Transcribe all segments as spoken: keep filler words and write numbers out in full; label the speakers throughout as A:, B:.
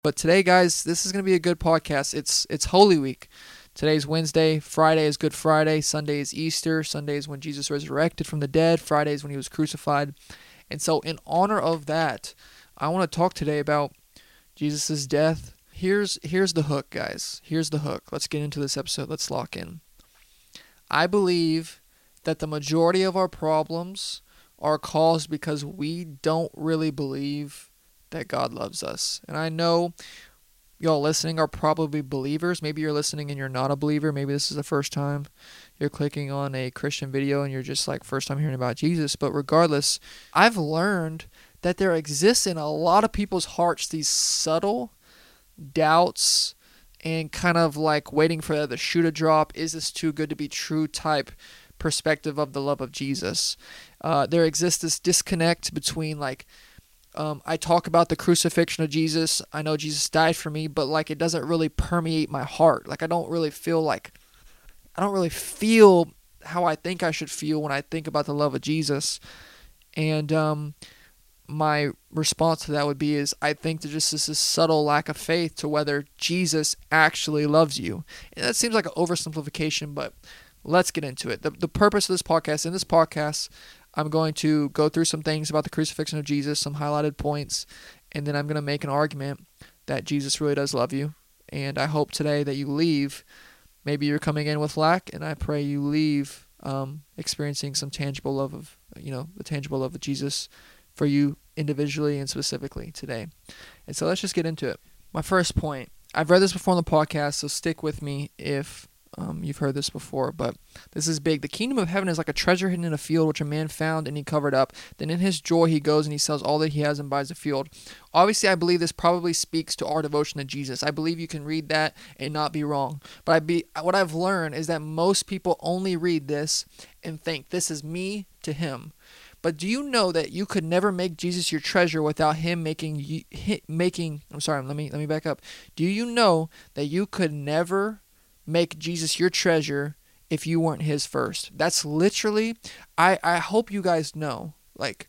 A: But today, guys, this is going to be a good podcast. It's it's Holy Week. Today's Wednesday. Friday is Good Friday. Sunday is Easter. Sunday is when Jesus resurrected from the dead. Friday is when he was crucified. And so in honor of that, I want to talk today about Jesus' death. Here's here's the hook, guys. Here's the hook. Let's get into this episode. Let's lock in. I believe that the majority of our problems are caused because we don't really believe that God loves us. And I know y'all listening are probably believers. Maybe you're listening and you're not a believer. Maybe this is the first time you're clicking on a Christian video and you're just like first time hearing about Jesus. But regardless, I've learned that there exists in a lot of people's hearts these subtle doubts and kind of like waiting for the shoe to drop. Is this too good to be true type perspective of the love of Jesus? Uh, there exists this disconnect between like, Um, I talk about the crucifixion of Jesus. I know Jesus died for me, but like it doesn't really permeate my heart. Like I don't really feel like, I don't really feel how I think I should feel when I think about the love of Jesus. And um, my response to that would be is I think there's just this subtle lack of faith to whether Jesus actually loves you. And that seems like an oversimplification, but let's get into it. The, the purpose of this podcast, in this podcast, I'm going to go through some things about the crucifixion of Jesus, some highlighted points, and then I'm going to make an argument that Jesus really does love you. And I hope today that you leave, maybe you're coming in with lack, and I pray you leave um, experiencing some tangible love of, you know, the tangible love of Jesus for you individually and specifically today. And so let's just get into it. My first point, I've read this before on the podcast, so stick with me if Um, you've heard this before, but this is big. The kingdom of heaven is like a treasure hidden in a field, which a man found and he covered up. Then in his joy he goes and he sells all that he has and buys the field. Obviously, I believe this probably speaks to our devotion to Jesus. I believe you can read that and not be wrong. But I be what I've learned is that most people only read this and think, this is me to him. But do you know that you could never make Jesus your treasure without him making you, making? I'm sorry. Let me let me back up. Do you know that you could never make Jesus your treasure if you weren't his first? That's literally, I, I hope you guys know, like,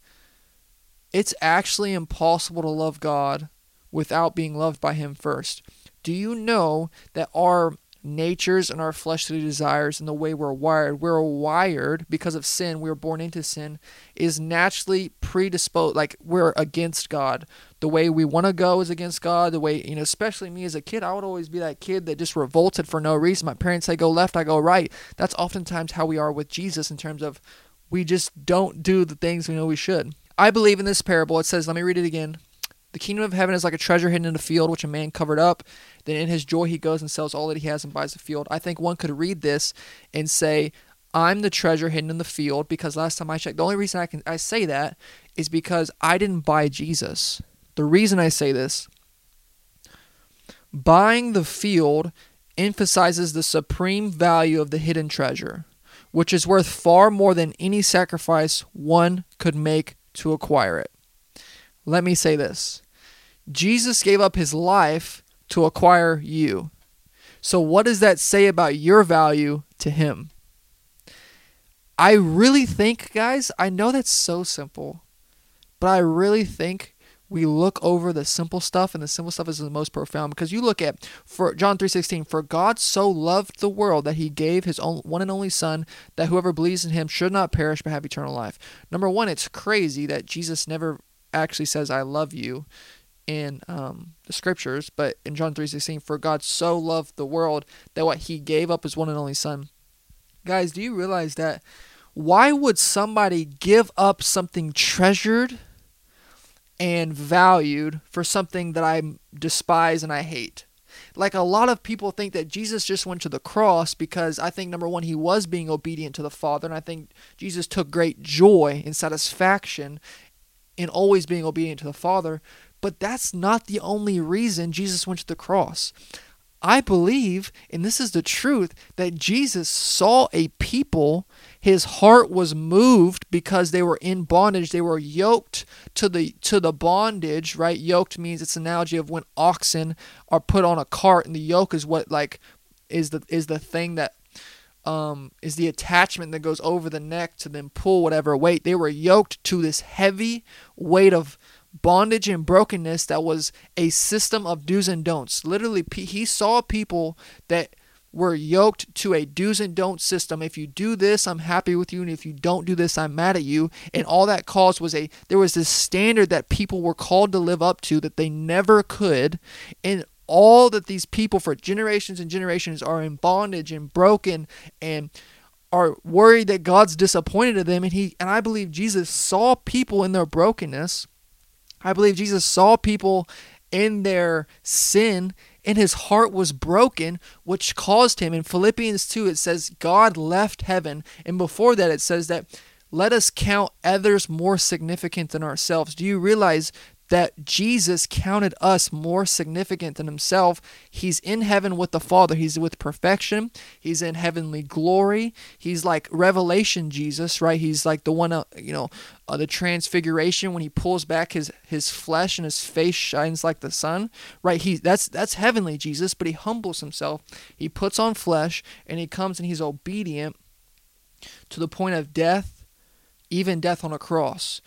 A: it's actually impossible to love God without being loved by him first. Do you know that our natures and our fleshly desires and the way we're wired, we're wired because of sin, we were born into sin, is naturally predisposed, like we're against God. The way we want to go is against God. The way, you know, especially me as a kid, I would always be that kid that just revolted for no reason. My parents say go left, I go right. That's oftentimes how we are with Jesus in terms of we just don't do the things we know we should. I believe in this parable. It says, let me read it again. The kingdom of heaven is like a treasure hidden in a field, which a man covered up. Then in his joy he goes and sells all that he has and buys the field. I think one could read this and say, I'm the treasure hidden in the field, because last time I checked, the only reason I can I say that is because I didn't buy Jesus. The reason I say this, buying the field emphasizes the supreme value of the hidden treasure, which is worth far more than any sacrifice one could make to acquire it. Let me say this. Jesus gave up his life to acquire you. So what does that say about your value to him? I really think, guys, I know that's so simple, but I really think we look over the simple stuff, and the simple stuff is the most profound, because you look at for John three sixteen, for God so loved the world that he gave his own, one and only son, that whoever believes in him should not perish but have eternal life. Number one, it's crazy that Jesus never actually says I love you in um, the scriptures, but in John three sixteen, for God so loved the world that what he gave up his one and only son. Guys, do you realize that? Why would somebody give up something treasured and valued for something that I despise and I hate? Like, a lot of people think that Jesus just went to the cross because I think, number one, he was being obedient to the Father, and I think Jesus took great joy and satisfaction in always being obedient to the Father. But that's not the only reason Jesus went to the cross. I believe, and this is the truth, that Jesus saw a people, his heart was moved because they were in bondage. They were yoked to the to the bondage, right? Yoked means, it's an analogy of when oxen are put on a cart, and the yoke is what like is the is the thing that um is the attachment that goes over the neck to then pull whatever weight. They were yoked to this heavy weight of bondage and brokenness that was a system of do's and don'ts. Literally, he saw people that were yoked to a do's and don'ts system. If you do this, I'm happy with you, and if you don't do this, I'm mad at you. And all that caused was a there was this standard that people were called to live up to that they never could. And all that these people for generations and generations are in bondage and broken and are worried that God's disappointed in them. And he and I believe Jesus saw people in their brokenness. I believe Jesus saw people in their sin, and his heart was broken, which caused him. In Philippians two, it says God left heaven. And before that, it says that let us count others more significant than ourselves. Do you realize that Jesus counted us more significant than himself? He's in heaven with the Father. He's with perfection. He's in heavenly glory. He's like Revelation Jesus, right? He's like the one, uh, you know, uh, the transfiguration when he pulls back his, his flesh and his face shines like the sun, right? He that's that's heavenly Jesus, but he humbles himself. He puts on flesh and he comes and he's obedient to the point of death, even death on a cross.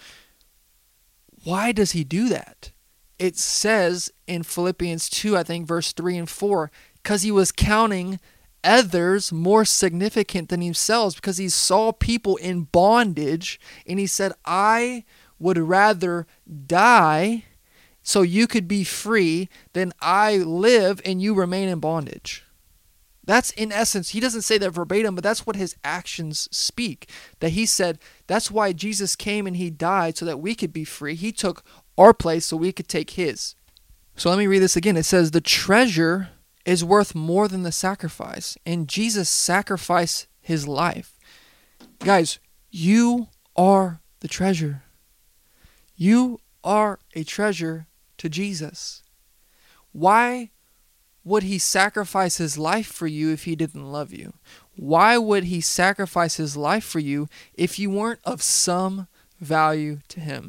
A: Why does he do that? It says in Philippians two, I think verse three and four, because he was counting others more significant than himself, because he saw people in bondage, and he said, I would rather die so you could be free than I live and you remain in bondage. That's in essence, he doesn't say that verbatim, but that's what his actions speak. That he said, that's why Jesus came and he died so that we could be free. He took our place so we could take his. So let me read this again. It says, the treasure is worth more than the sacrifice. And Jesus sacrificed his life. Guys, you are the treasure. You are a treasure to Jesus. Why would he sacrifice his life for you if he didn't love you? Why would he sacrifice his life for you if you weren't of some value to him?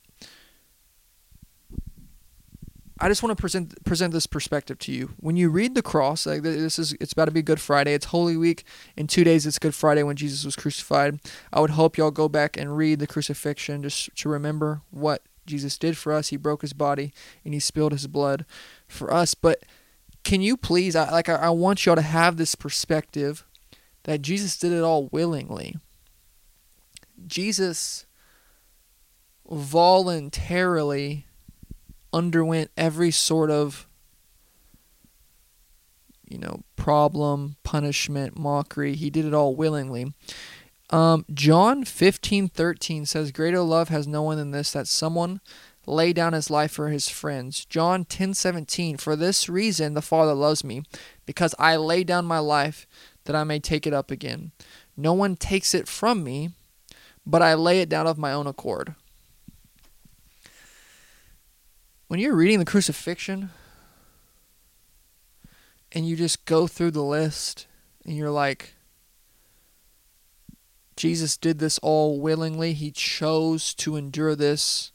A: I just want to present present this perspective to you. When you read the cross, like this is it's about to be Good Friday. It's Holy Week. In two days, it's Good Friday when Jesus was crucified. I would hope y'all go back and read the crucifixion just to remember what Jesus did for us. He broke his body and he spilled his blood for us. But can you please, I, like I, I want y'all to have this perspective that Jesus did it all willingly. Jesus voluntarily underwent every sort of, you know, problem, punishment, mockery. He did it all willingly. Um, John fifteen thirteen says, greater love has no one than this, that someone lay down his life for his friends. John ten seventeen, for this reason the Father loves me, because I lay down my life that I may take it up again. No one takes it from me, but I lay it down of my own accord. When you're reading the crucifixion and you just go through the list and you're like, Jesus did this all willingly. He chose to endure this.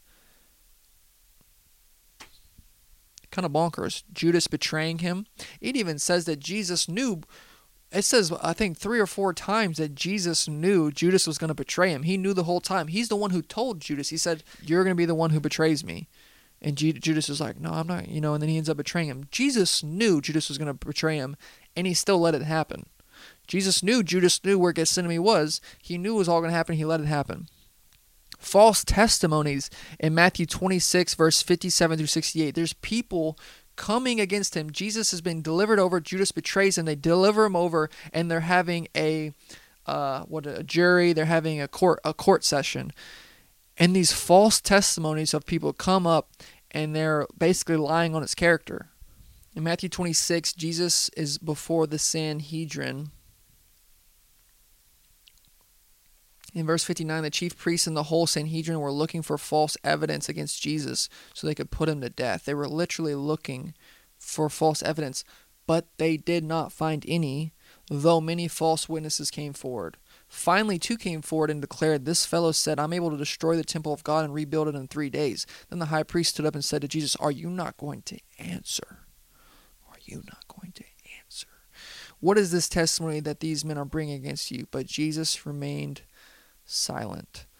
A: Kind of bonkers. Judas betraying him. It even says that Jesus knew. It says, I think, three or four times that Jesus knew Judas was going to betray him. He knew the whole time. He's the one who told Judas. He said, you're going to be the one who betrays me. And Judas is like, no, I'm not, you know, and then he ends up betraying him. Jesus knew Judas was going to betray him, and he still let it happen. Jesus knew Judas knew where Gethsemane was. He knew it was all going to happen. He let it happen. False testimonies in Matthew twenty-six, verse fifty-seven through sixty-eight. There's people coming against him. Jesus has been delivered over. Judas betrays him. They deliver him over, and they're having a uh, what a jury. They're having a court a court session. And these false testimonies of people come up, and they're basically lying on his character. In Matthew twenty-six, Jesus is before the Sanhedrin. In verse fifty-nine, the chief priests and the whole Sanhedrin were looking for false evidence against Jesus so they could put him to death. They were literally looking for false evidence, but they did not find any, though many false witnesses came forward. Finally, two came forward and declared, this fellow said, I'm able to destroy the temple of God and rebuild it in three days. Then the high priest stood up and said to Jesus, are you not going to answer? Are you not going to answer? What is this testimony that these men are bringing against you? But Jesus remained silent.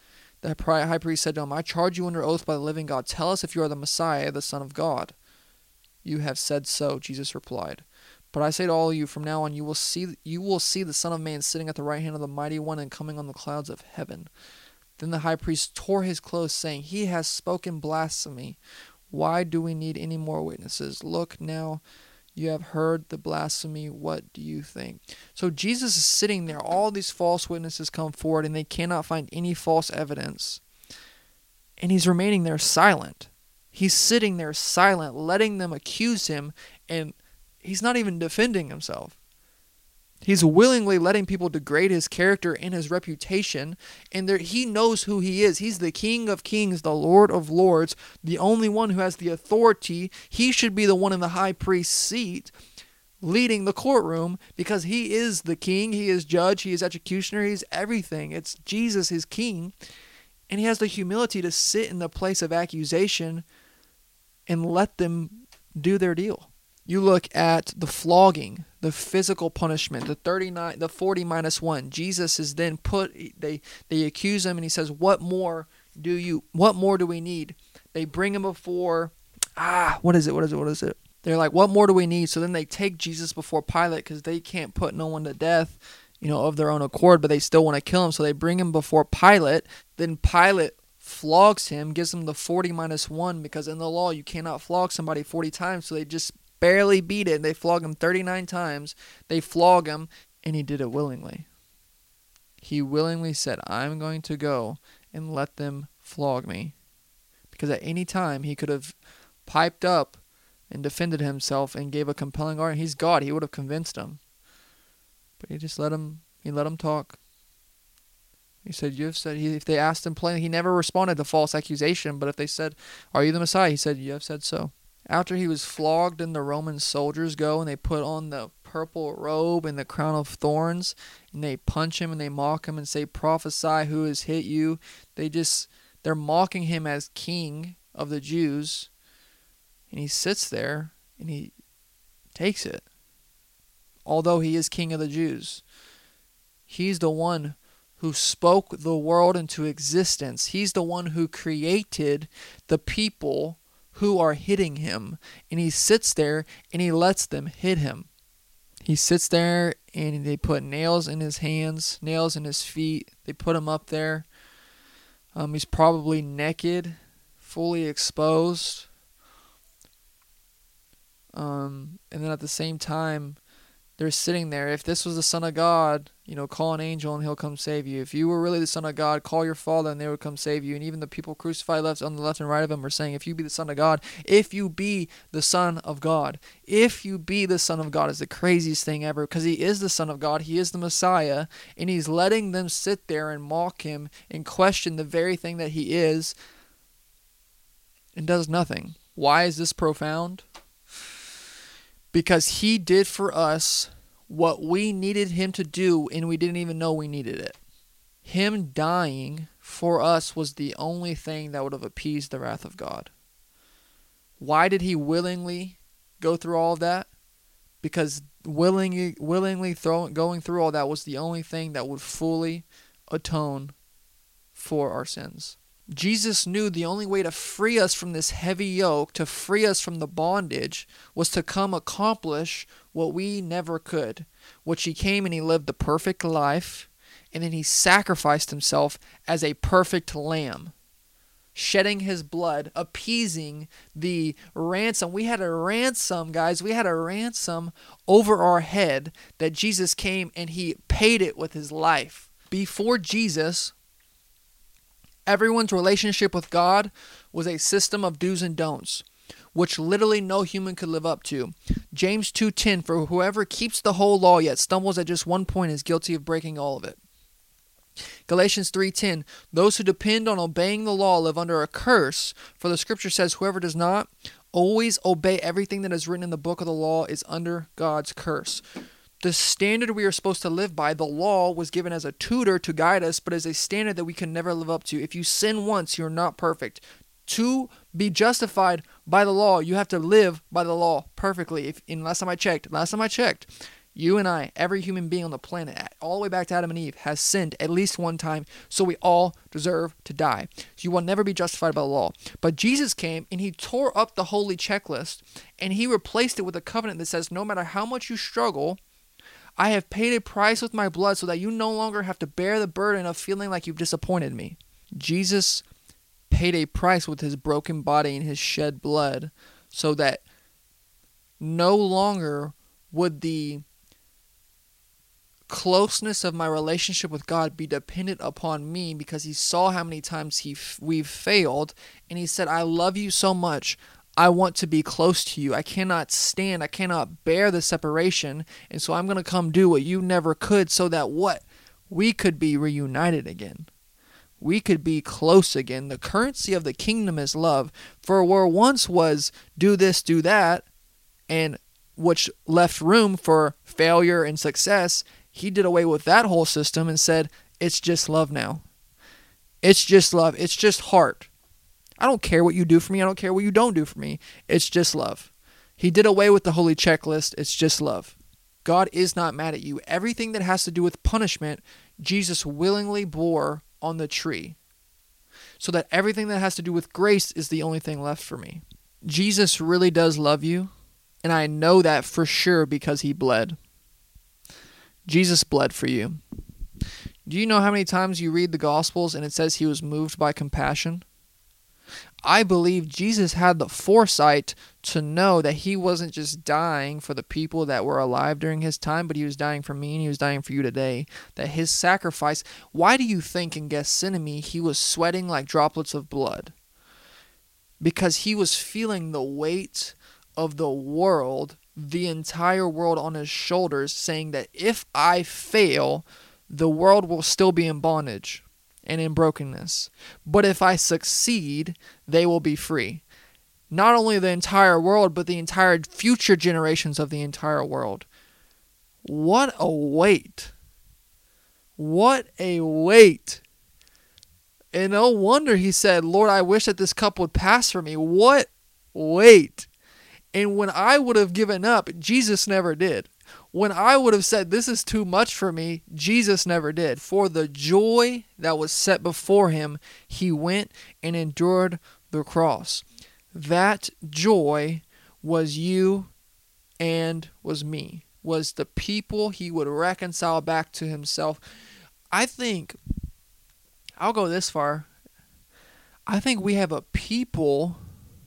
A: The high priest said to him, I charge you under oath by the living God. Tell us if you are the Messiah, the Son of God. You have said so, Jesus replied. But I say to all of you, from now on you will see you will see the Son of Man sitting at the right hand of the Mighty One and coming on the clouds of heaven. Then the high priest tore his clothes, saying, He has spoken blasphemy. Why do we need any more witnesses? Look now, you have heard the blasphemy. What do you think? So Jesus is sitting there. All these false witnesses come forward, and they cannot find any false evidence. And he's remaining there silent. He's sitting there silent, letting them accuse him, and he's not even defending himself. He's willingly letting people degrade his character and his reputation, and there, he knows who he is. He's the King of Kings, the Lord of Lords, the only one who has the authority. He should be the one in the high priest's seat leading the courtroom because he is the king, he is judge, he is executioner, he's everything. It's Jesus, his king, and he has the humility to sit in the place of accusation and let them do their deal. You look at the flogging, the physical punishment, the thirty-nine, the forty minus one. Jesus is then put, they, they accuse him and he says, what more do you, what more do we need? They bring him before, ah, what is it, what is it, what is it? They're like, what more do we need? So then they take Jesus before Pilate because they can't put no one to death, you know, of their own accord, but they still want to kill him. So they bring him before Pilate. Then Pilate flogs him, gives him the forty minus one because in the law you cannot flog somebody forty times. So they just barely beat it. They flog him thirty-nine times. They flog him, and he did it willingly. He willingly said, I'm going to go and let them flog me. Because at any time, he could have piped up and defended himself and gave a compelling argument. He's God. He would have convinced them. But he just let him, he let him talk. He said, you have said, he, if they asked him plainly, he never responded to false accusation. But if they said, are you the Messiah? He said, you have said so. After he was flogged, and the Roman soldiers go and they put on the purple robe and the crown of thorns, and they punch him and they mock him and say, prophesy, who has hit you? They just, they're mocking him as king of the Jews, and he sits there and he takes it. Although he is king of the Jews, he's the one who spoke the world into existence. He's the one who created the people who are hitting him, and he sits there and he lets them hit him. He sits there and they put nails in his hands, nails in his feet. They put him up there. Um, he's probably naked, fully exposed. Um, and then at the same time, they're sitting there. If this was the Son of God, you know, call an angel and he'll come save you. If you were really the Son of God, call your Father and they would come save you. And even the people crucified left on the left and right of him are saying, if you be the Son of God, if you be the Son of God, if you be the Son of God is the craziest thing ever, because he is the Son of God. He is the Messiah, and he's letting them sit there and mock him and question the very thing that he is, and does nothing. Why is this profound? Because he did for us what we needed him to do, and we didn't even know we needed it. Him dying for us was the only thing that would have appeased the wrath of God. Why did he willingly go through all of that? Because willingly, willingly throw, going through all that was the only thing that would fully atone for our sins. Jesus knew the only way to free us from this heavy yoke, to free us from the bondage, was to come accomplish what we never could. Which he came and he lived the perfect life, and then he sacrificed himself as a perfect lamb, shedding his blood, appeasing the ransom. We had a ransom, guys. We had a ransom over our head that Jesus came and he paid it with his life. Before Jesus, everyone's relationship with God was a system of do's and don'ts, which literally no human could live up to. James two ten, for whoever keeps the whole law yet stumbles at just one point is guilty of breaking all of it. Galatians three ten, those who depend on obeying the law live under a curse, for the scripture says whoever does not always obey everything that is written in the book of the law is under God's curse. The standard we are supposed to live by, the law, was given as a tutor to guide us, but as a standard that we can never live up to. If you sin once, you're not perfect. To be justified by the law, you have to live by the law perfectly. If, and last time I checked, last time I checked, You and I, every human being on the planet, all the way back to Adam and Eve, has sinned at least one time, so we all deserve to die. So you will never be justified by the law. But Jesus came and he tore up the holy checklist and he replaced it with a covenant that says no matter how much you struggle, I have paid a price with my blood so that you no longer have to bear the burden of feeling like you've disappointed me. Jesus paid a price with his broken body and his shed blood so that no longer would the closeness of my relationship with God be dependent upon me, because he saw how many times he we've failed, and he said, I love you so much, I want to be close to you. I cannot stand, I cannot bear the separation, and so I'm going to come do what you never could so that what? We could be reunited again. We could be close again. The currency of the kingdom is love. For where once was do this, do that, and which left room for failure and success, he did away with that whole system and said, it's just love now. It's just love. It's just heart. I don't care what you do for me. I don't care what you don't do for me. It's just love. He did away with the holy checklist. It's just love. God is not mad at you. Everything that has to do with punishment, Jesus willingly bore on the tree, so that everything that has to do with grace is the only thing left for me. Jesus really does love you, and I know that for sure because he bled. Jesus bled for you. Do you know how many times you read the Gospels and it says he was moved by compassion? I believe Jesus had the foresight to know that he wasn't just dying for the people that were alive during his time, but he was dying for me and he was dying for you today. That his sacrifice, why do you think in Gethsemane he was sweating like droplets of blood? Because he was feeling the weight of the world, the entire world on his shoulders, saying that if I fail, the world will still be in bondage and in brokenness. But if I succeed, they will be free. Not only the entire world, but the entire future generations of the entire world. What a weight. What a weight. And no wonder he said, Lord, I wish that this cup would pass from me. What weight. And when I would have given up, Jesus never did. When I would have said, this is too much for me, Jesus never did. For the joy that was set before him, he went and endured the cross. That joy was you and was me, was the people he would reconcile back to himself. I think, I'll go this far, I think we have a people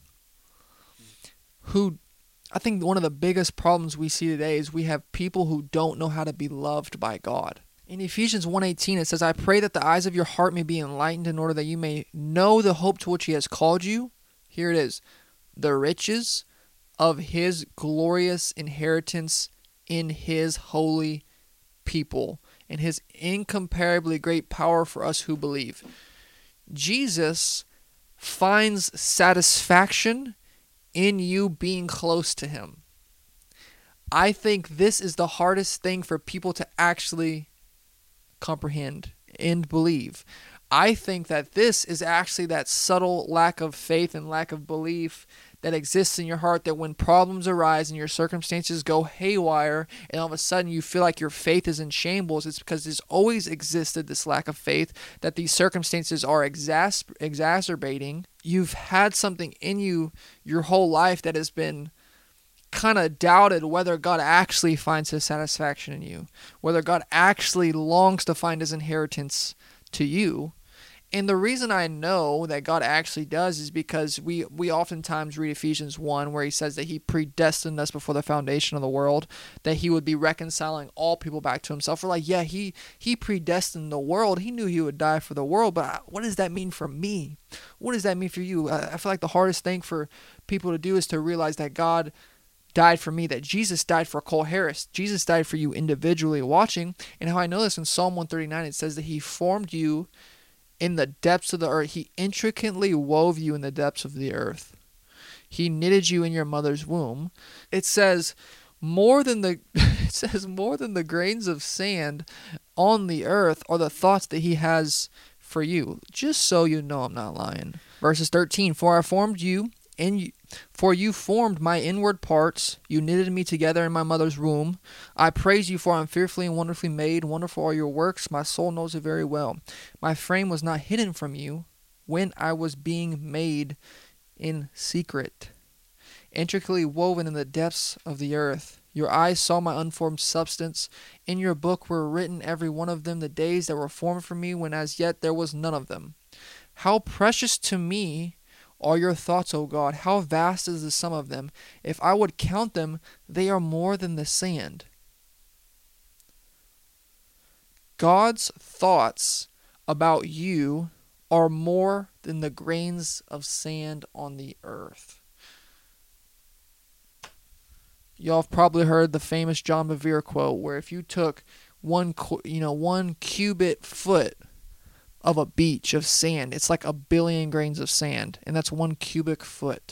A: who, I think one of the biggest problems we see today is we have people who don't know how to be loved by God. In Ephesians one eighteen, it says, I pray that the eyes of your heart may be enlightened in order that you may know the hope to which he has called you. Here it is, the riches of his glorious inheritance in his holy people, and his incomparably great power for us who believe. Jesus finds satisfaction in you being close to him. I think this is the hardest thing for people to actually comprehend and believe. I think that this is actually that subtle lack of faith and lack of belief that exists in your heart, that when problems arise and your circumstances go haywire and all of a sudden you feel like your faith is in shambles, it's because there's always existed this lack of faith, that these circumstances are exas- exacerbating. You've had something in you your whole life that has been kind of doubted whether God actually finds his satisfaction in you, whether God actually longs to find his inheritance to you. And the reason I know that God actually does is because we, we oftentimes read Ephesians one, where he says that he predestined us before the foundation of the world, that he would be reconciling all people back to himself. We're like, yeah, he, he predestined the world. He knew he would die for the world, but what does that mean for me? What does that mean for you? I, I feel like the hardest thing for people to do is to realize that God died for me, that Jesus died for Cole Harris. Jesus died for you individually watching. And how I know this, in Psalm one thirty-nine, it says that he formed you in the depths of the earth. He intricately wove you in the depths of the earth. He knitted you in your mother's womb. It says more than the it says more than the grains of sand on the earth are the thoughts that he has for you. Just so you know I'm not lying. Verses thirteen, for I formed you in you, for you formed my inward parts. You knitted me together in my mother's womb. I praise you, for I am fearfully and wonderfully made. Wonderful are your works. My soul knows it very well. My frame was not hidden from you when I was being made in secret, intricately woven in the depths of the earth. Your eyes saw my unformed substance. In your book were written, every one of them, the days that were formed for me, when as yet there was none of them. How precious to me are your thoughts, O God! How vast is the sum of them! If I would count them, they are more than the sand. God's thoughts about you are more than the grains of sand on the earth. Y'all have probably heard the famous John Bevere quote, where if you took one, you know, one cubit foot of a beach of sand, it's like a billion grains of sand, and that's one cubic foot.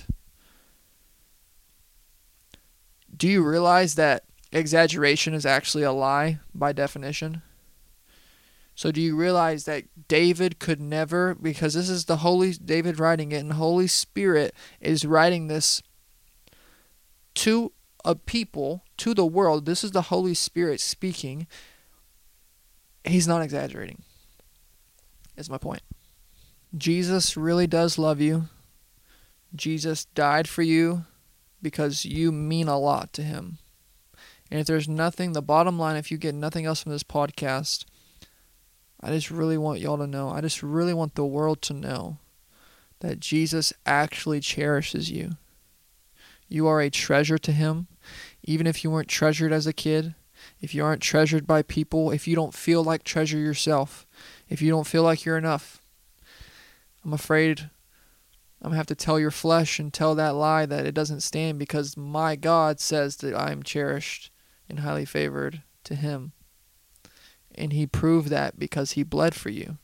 A: Do you realize that exaggeration is actually a lie by definition? So do you realize that David could never, because this is the Holy David writing it, and the Holy Spirit is writing this to a people, to the world. This is the Holy Spirit speaking. He's not exaggerating. Is my point. Jesus really does love you. Jesus died for you because you mean a lot to him. And if there's nothing, the bottom line, if you get nothing else from this podcast, I just really want y'all to know, I just really want the world to know that Jesus actually cherishes you. You are a treasure to him. Even if you weren't treasured as a kid, if you aren't treasured by people, if you don't feel like treasure yourself, if you don't feel like you're enough, I'm afraid I'm going to have to tell your flesh and tell that lie that it doesn't stand, because my God says that I am cherished and highly favored to him. And he proved that because he bled for you.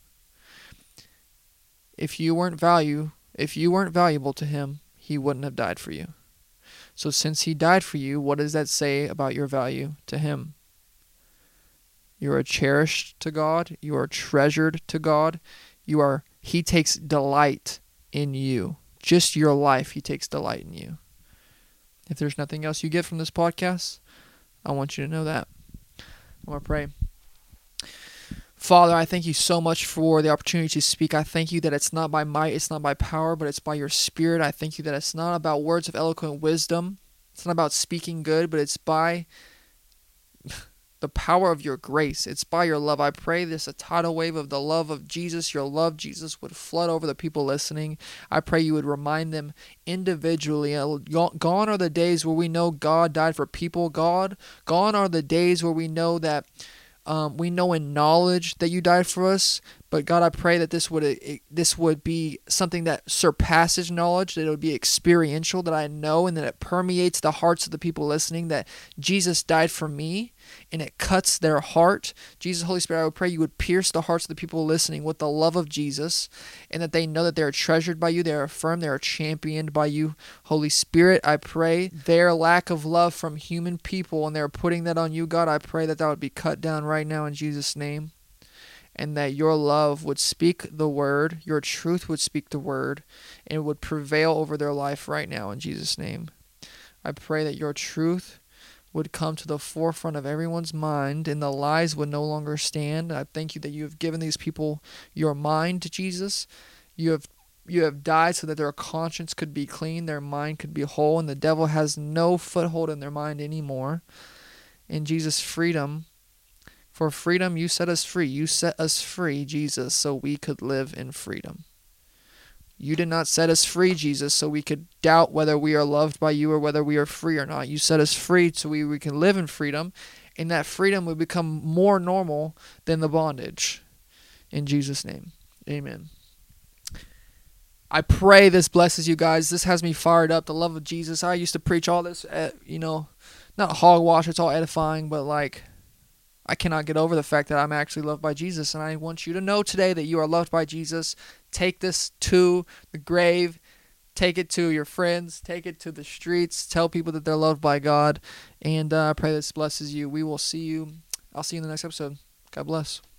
A: If you weren't value, if you weren't valuable to him, he wouldn't have died for you. So since he died for you, what does that say about your value to him? You are cherished to God. You are treasured to God. You are. He takes delight in you. Just your life, he takes delight in you. If there's nothing else you get from this podcast, I want you to know that. I'm going to pray. Father, I thank you so much for the opportunity to speak. I thank you that it's not by might, it's not by power, but it's by your Spirit. I thank you that it's not about words of eloquent wisdom. It's not about speaking good, but it's by the power of your grace. It's by your love. I pray this a tidal wave of the love of Jesus, your love, Jesus, would flood over the people listening. I pray you would remind them individually. Gone are the days where we know God died for people. God, gone are the days where we know that Um, we know in knowledge that you died for us, but God, I pray that this would it, this would be something that surpasses knowledge, that it would be experiential, that I know, and that it permeates the hearts of the people listening, that Jesus died for me, and it cuts their heart. Jesus, Holy Spirit, I would pray you would pierce the hearts of the people listening with the love of Jesus, and that they know that they are treasured by you, they are affirmed, they are championed by you. Holy Spirit, I pray their lack of love from human people, and they're putting that on you, God, I pray that that would be cut down right now in Jesus' name, and that your love would speak the word, your truth would speak the word, and it would prevail over their life right now in Jesus' name. I pray that your truth would come to the forefront of everyone's mind, and the lies would no longer stand. I thank you that you have given these people your mind, Jesus. You have you have died so that their conscience could be clean, their mind could be whole, and the devil has no foothold in their mind anymore. In Jesus' freedom, for freedom you set us free. You set us free, Jesus, so we could live in freedom. You did not set us free, Jesus, so we could doubt whether we are loved by you or whether we are free or not. You set us free so we, we can live in freedom, and that freedom would become more normal than the bondage. In Jesus' name, amen. I pray this blesses you guys. This has me fired up. The love of Jesus. I used to preach all this, at, you know, not hogwash, it's all edifying, but like, I cannot get over the fact that I'm actually loved by Jesus, and I want you to know today that you are loved by Jesus. Take this to the grave. Take it to your friends. Take it to the streets. Tell people that they're loved by God, and uh, I pray this blesses you. We will see you. I'll see you in the next episode. God bless.